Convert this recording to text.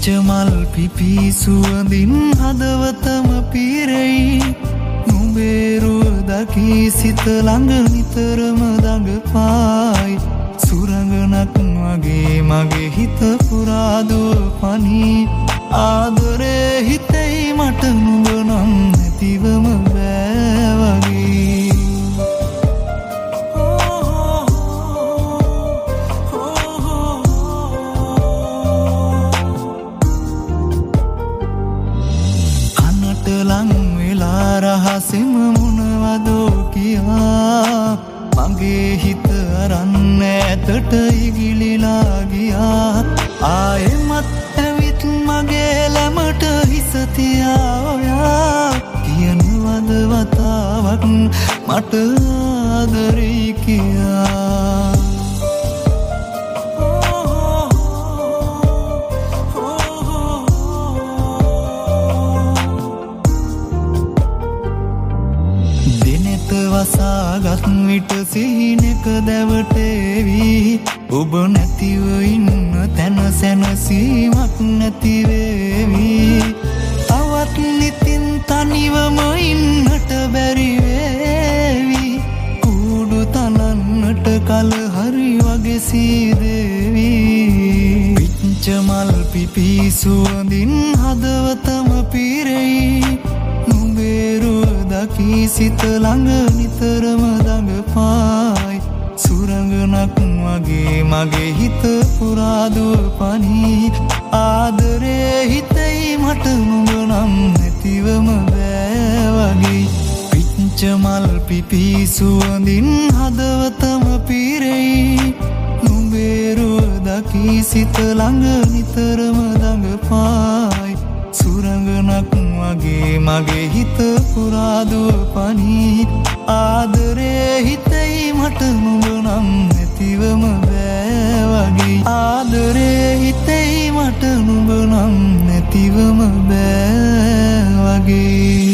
පිච්චමල් පිපි සුවඳින් හදවතම පිරෙයි නුඹේරුව දකී සිත ළඟ නිතරම දඟපායි සුරංගනක් වගේ මගේ හිත පුරාදුව පනී ආදරේ හිතෙයි මට නුඹ නම් නැතිවම බෑ වගේ කනට ලං වෙලා රහසෙම මොනවදෝ කියා මගේ හිත අරන් ඇතට ඉගිලිලා ගියා ආයෙමත් ඇවිත් මගේ ළමට හිස තියා ඔයා කියනවද වතාවක් මට ආදරේ කියා වසාගත් විට සිහිනක දැවටේවි ඔබ නැතිව ඉන්න තැන සැනසීමක් නැතිවේවි තවත් නිතින් තනිවම ඉන්නට බැරිවේවි කූඩු තනන්නට කල හරි වගේ සීදේවි පිච්චමල් පිපි සුවඳින් හදවතම පිරෙයි නුඹේරුව දකී සිත ළඟ නිතරම දඟපායි සුරංගනක් වගේ මගේ හිත පුරාදුව පනී ආදරේ හිතෙයි මට නුඹ නම් නැතිවම බෑ වගේ පිච්චමල් පිපි සුවඳින් හදවතම පිරෙයි නුඹේරුව දකී සිත ළඟ නිතරම දඟපායි සුරංගනක් වගේ මගේ හිත පුරාදුව පනී ආදරේ හිතෙයි මට නුඹ නම් නැතිවම බෑ වගේ ආදරේ හිතෙයි මට නුඹ නම් නැතිවම බෑ වගේ